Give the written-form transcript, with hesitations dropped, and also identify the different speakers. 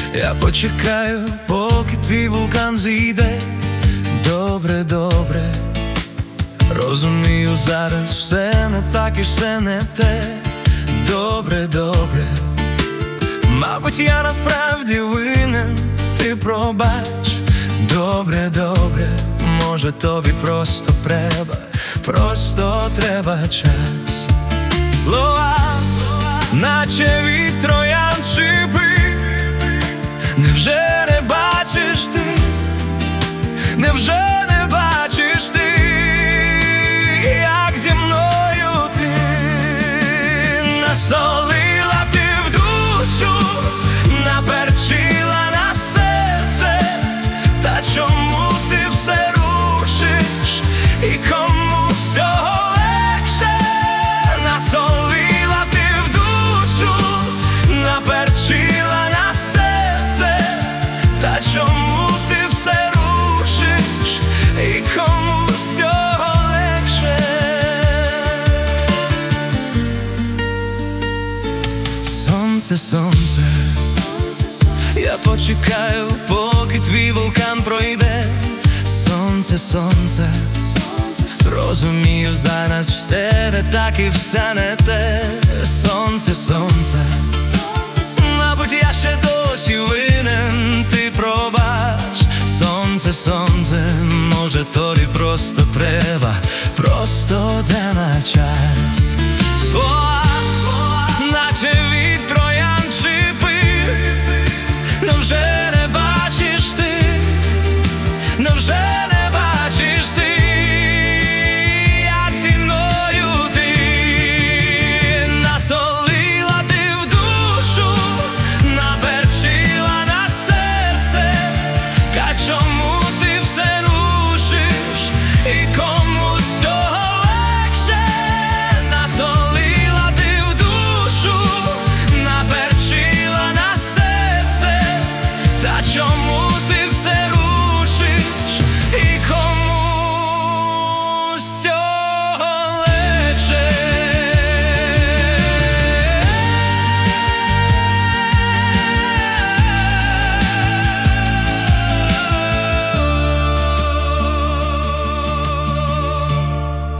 Speaker 1: Я почекаю, поки твій вулкан зійде. Добре, добре, розумію, зараз все не так і все не те. Добре, добре, мабуть, я насправді винен, ти пробач. Добре, добре, може тобі просто треба час. Слова, наче від троян шипи. Невже не бачиш ти? Невже не бачиш ти, як зі мною ти насолила ти в душу, наперчила на серце? Та чому ти все рушиш і комусь цього легше? Насолила ти в душу, наперчила на серце. Та чому ти все рушиш і комусь цього легше? Сонце, сонце, я почекаю, поки твій вулкан пройде. Сонце, сонце, розумію, зараз все не так і все не те. Сонце, сонце, мабуть, я ще досі винен, ти пробач. Сонце, сонце, може тобі просто де на час. Слова, наче від троян